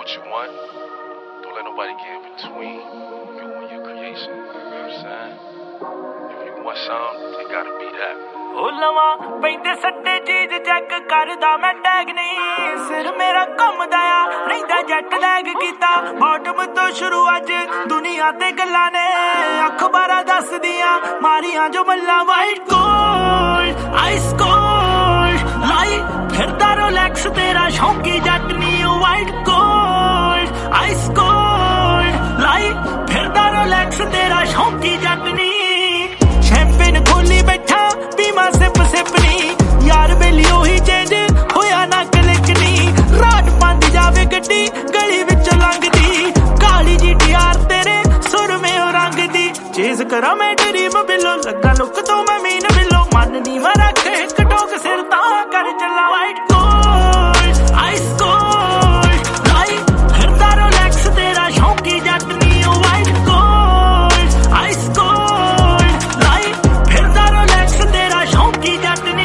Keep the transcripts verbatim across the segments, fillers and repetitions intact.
what you want. Don't let nobody get in between you and your creation. You know what I'm saying? If you want something, it gotta be that. ਉਹ ਲਵਾਂ ਪੈਂਦੇ ਸੱਟੇ ਚੀਜ਼ check ਕਰਦਾ ਮੈਂ tag ਨਹੀਂ ਸਿਰ ਮੇਰਾ ਘੁੰਮਦਾ ਆ ਰਹਿੰਦਾ ਜੱਟ ਲੈਗ ਕੀਤਾ ਬਾਟਮ ਤੋਂ ਸ਼ੁਰੂ ਅੱਜ ਦੁਨੀਆ ਤੇ ਗੱਲਾਂ ਨੇ ਅਖਬਾਰਾਂ ਦੱਸਦੀਆਂ ਮਾਰੀਆਂ ਜੋ ਮੱਲਾਂ ਵਾਈਟ ਗੋਲਡ ਆਈਸ ਕੋਲਡ ਲਾਈ ਫਿਰਦਾ ਰੋਲੈਕਸ ਤੇਰਾ ਸ਼ੌਂਕੀ ਜੱਟ ਨਹੀਂ ਉਹ ਵਾਈਟ ਗੋਲਡ ਆਈਸ ਕੋਲਡ ਲਾਈ ਫਿਰਦਾ ਰੋਲੈਕਸ ਤੇਰਾ ਸ਼ੌਂਕੀ ਜੱਟ ਨਹੀਂ ਸ਼ੈਂਪੇਨ ਖੋਲੀ ਬੈਠਾ ਪੀਮਾ ਸਿਪ ਸਿਪ ਨੀ ਯਾਰ ਬੇਲੀ ਉਹੀ ਚੇਂਜ ਹੋਇਆ ਨਾ ਕਲਿਕ ਨੀ ਰਾਤ ਪੰਜ ਜਾਵੇ ਗੱਡੀ ਗਲੀ ਵਿੱਚੋਂ ਲੰਘਦੀ ਕਾਲੀ ਜੀ ਡੀਆਰ ਤੇਰੇ ਸੁਰਮੇ ਉਹ ਰੰਗ ਦੀ ਚੇਜ਼ ਕਰਾਂ ਮੈਂ ਡਰੀਮ ਬਿੱਲੋ ਲੱਗਾ ਲੁੱਕ ਤੋਂ ਮੈਂ ਮੀਨ ਬਿੱਲੋ ਮਨ ਨੀ ਮੈਂ ਰੱਖ ਇੱਕ ਟੋਕ ਸਿਰ ਤਾਂ ਕਰ ਚੱਲਾ ਵਾਈਟ ਗੋਲਡ ਆਈਸ ਕੋਲਡ ਲਾਈ ਫਿਰਦਾ ਰੋਲੈਕਸ ਤੇਰਾ ਸ਼ੌਂਕੀ ਜੱਟ ਨੀ ਉਹ ਵਾਈਟ ਗੋਲਡ ਆਈਸ ਕੋਲਡ ਲਾਈ ਫਿਰਦਾ ਰੋਲੈਕਸ ਤੇਰਾ ਸ਼ੌਂਕੀ ਜੱਟ ਨੀ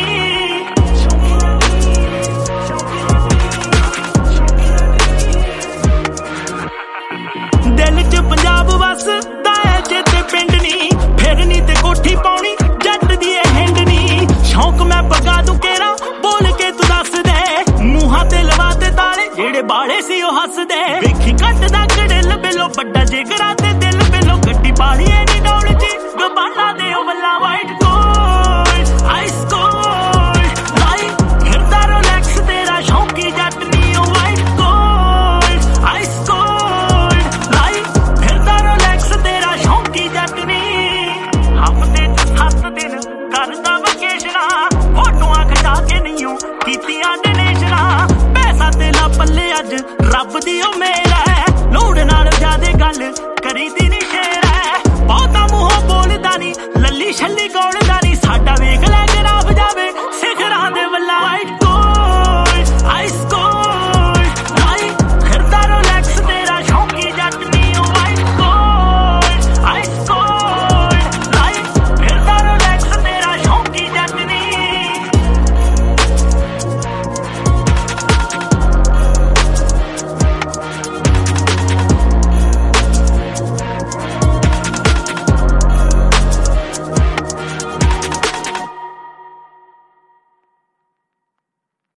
ਦਿਲ ਚ ਪੰਜਾਬ ਵਸਦਾ ਏ ਜਿੱਤੇ ਪਿੰਡ ਨੀ ਫਿਰ ਨੀ ਤੇ ਕੋਠੀ ਪਾਉਣੀ ਜੱਟ ਦੀ ਇਹ ਹਿੰਡ ਨੀ ਸ਼ੌਂਕ ਮੈਂ ਪਗਾ ਤੂੰ ਕਿਹੜਾ ਬੋਲ ਕੇ ਤੂੰ ਦੱਸ ਦੇ ਮੂੰਹਾਂ ਤੇ ਲਵਾ ਤੇ ਤਾਲੇ ਜਿਹੜੇ ਬਾਲੇ ਸੀ ਉਹ ਹੱਸਦੇ ਵੇਖੀ ਕੱਟਦਾ ਕੜਿਲ ਬਿੱਲੋ ਵੱਡਾ ਜਿਗਰਾ ਤੇ ਦਿਲ ਬਿੱਲੋ ਗੱਡੀ ਪਾਲੀ ਐ ਨੀ ਡੌਲ ਚ ਗਬਾਨਾ ਦੇ ਉਹ ਵੱਲਾ ਵਾਈਟ ਗੋਲਡ ਆਈਸ ਕੋਲਡ ਲਾਈ ਫਿਰਦਾ ਰੋਲੈਕਸ ਤੇਰਾ ਸ਼ੌਂਕੀ ਜੱਟ ਨੀ ਉਹ ਵਾਈਟ ਗੋਲਡ ਆਈਸ ਕੋਲਡ ਲਾਈ ਫਿਰਦਾ ਰੋਲੈਕਸ ਤੇਰਾ ਸ਼ੌਂਕੀ ਜੱਟ ਨੀ ਹਫ਼ਤੇ ਹੱਥ ਦਿਨ ਕਰਦਾ ਵਕੇਸ਼ਨਾਂ ਫੋਟੋਆਂ ਖਿਚਾ ਕੇ ਨਹੀਂਓ ਕੀਤੀਆਂ ਡੋਨੇਸ਼ਨਾਂ ਪੈਸਾ ਤੇ ਲਾ ਪੱਲੇ ਅੱਜ ਰੱਬ ਦੀ ਉਹ ਮੇਰ ਹੈ ਲੋੜ ਨਾਲ ਜ਼ਿਆਦੇ ਗੱਲ ਕਰੀਦੀ ਨੀ ਸ਼ੇਰ ਹੈ ਬਹੁਤਾ ਮੂੰਹੋਂ ਬੋਲਦਾ ਨੀ ਲੱਲੀ ਛੱਲੀ ਗੋਲ